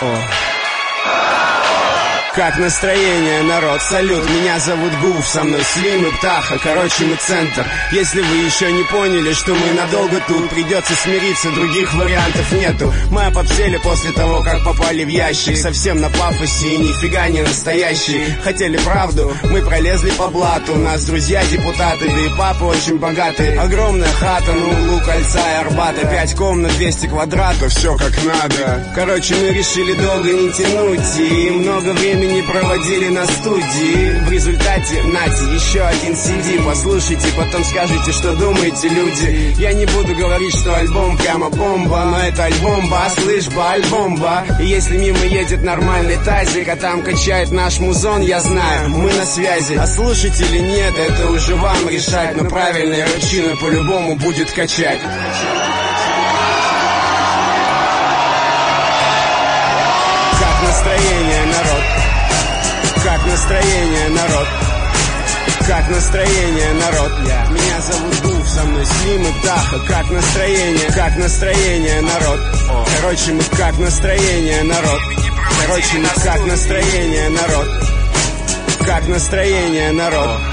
Как настроение, народ? Салют, меня зовут Гуф, со мной Слим и Птаха, короче мы центр. Если вы еще не поняли, что мы надолго тут, придется смириться, других вариантов нету. Мы опопсели после того, как попали в ящик, совсем на пафосе и нифига не настоящие. Хотели правду, мы пролезли по блату, у нас друзья депутаты, да и папа очень богатый. Огромная хата на углу Кольца и Арбата, 5 комнат, 200 квадратов, все как надо. Короче, мы решили долго не тянуть и много времени не проводили на студии. В результате, нате, еще один CD. Послушайте, потом скажите, что думаете, люди. Я не буду говорить, что альбом прямо бомба, но это альбомба, слышь, альбомба. И если мимо едет нормальный тазик, а там качает наш музон, я знаю, мы на связи. А слушать или нет, это уже вам решать. Но правильная ручина по-любому будет качать. Как настроение, народ? Как настроение, народ? Как настроение, народ? Меня зовут Гуф, со мной Слим и Птаха. Как настроение, народ? Короче, мы как настроение, народ? Короче, мы как настроение, народ? Как настроение, народ?